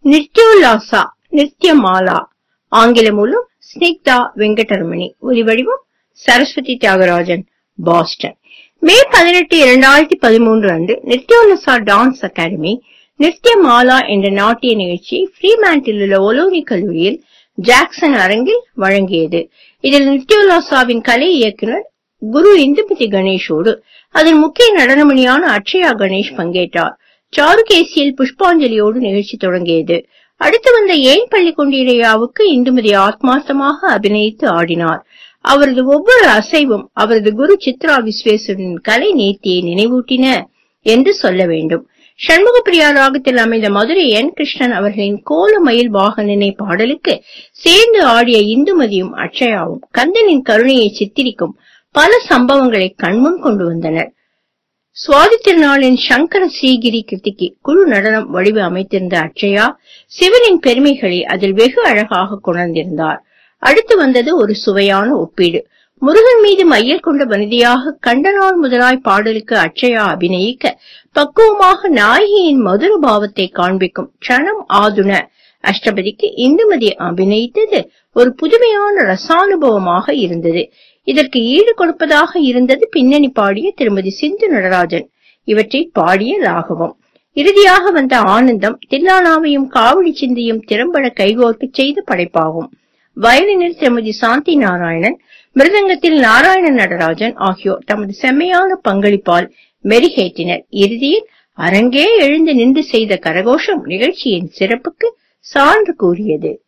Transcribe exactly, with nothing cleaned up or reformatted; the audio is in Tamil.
நித்யோல்லாசா நித்யமாலா. ஆங்கில மூலம் ஸ்னிக்தா வெங்கடரமணி. ஒலிவடிவம் சரஸ்வதி தியாகராஜன், பாஸ்டன். மே பதினெட்டு இரண்டாயிரத்தி பதிமூன்று அன்று நித்யோல்லாசா டான்ஸ் அகாடமி நித்யமாலா என்ற நாட்டிய நிகழ்ச்சியை ஃப்ரீமேண்டில் உள்ள ஒலோனி கல்லூரியில் ஜாக்சன் அரங்கில் வழங்கியது. இதில் நித்யோல்லாசாவின் கலை இயக்குனர் குரு இந்துமதி கணேஷோடு அதன் முக்கிய நடனமணியான அட்சயா கணேஷ் பங்கேற்றார். சாருகேசியில் புஷ்பாஞ்சலியோடு நிகழ்ச்சி தொடங்கியது. அடுத்து வந்த ஏன் பள்ளி கொண்டிரையாவுக்கு இந்துமதி ஆத்மார்த்தமாக அபிநயித்து ஆடினார். அவரது ஒவ்வொரு அசைவும் அவரது குரு சித்ரா விஸ்வேஸ்வரனின் கலை நேர்த்தியை நினைவூட்டின என்று சொல்ல வேண்டும். சண்முக பிரியா ராகத்தில் அமைந்த மதுரை என் கிருஷ்ணன் அவர்களின் கோலமயில் வாகனனை பாடலுக்கு சேர்ந்து ஆடிய இந்துமதியும் அட்சயாவும் கந்தனின் கருணையை சித்தரிக்கும் பல சம்பவங்களை கண்முன் கொண்டு வந்தனர். சுவாதி திருநாளின் சங்கர ஸ்ரீகிரி கிருதிக்கு குழு நடனம் வடிவு அமைத்திருந்த அட்சயா சிவனின் பெருமைகளை அதில் வெகு அழகாக கொண்டிருந்தார். அடுத்து வந்தது ஒரு சுவையான ஒப்பீடு. முருகன் மீது மையல் கொண்ட வனிதையாக கண்டனார் முதலாய் பாடலுக்கு அட்சயா அபிநயிக்க பக்குவமாக நாயகியின் மதுர பாவத்தை காண்பிக்கும் க்ஷணம் ஆதுன அஷ்டபதிக்கு இந்துமதி அபிநயித்தது ஒரு புதுமையான ரசானுபவமாக இருந்தது. இதற்கு ஈடு கொடுப்பதாக இருந்தது பின்னணி பாடிய திருமதி சிந்து நடராஜன், இவற்றை பாடிய ராகவம். இறுதியாக வந்த ஆனந்தம் தில்லானாவையும் காவடி சிந்தியும் திறம்பட கைகோர்க்க செய்த படைப்பாகும். வயலினில் திருமதி சாந்தி நாராயணன், மிருதங்கத்தில் நாராயண நடராஜன் ஆகியோர் தமது செம்மையான பங்களிப்பால் மெருகேற்றினர். இறுதியில் அரங்கே எழுந்து நின்று செய்த கரகோஷம் நிகழ்ச்சியின் சிறப்புக்கு சான்று கூறியது.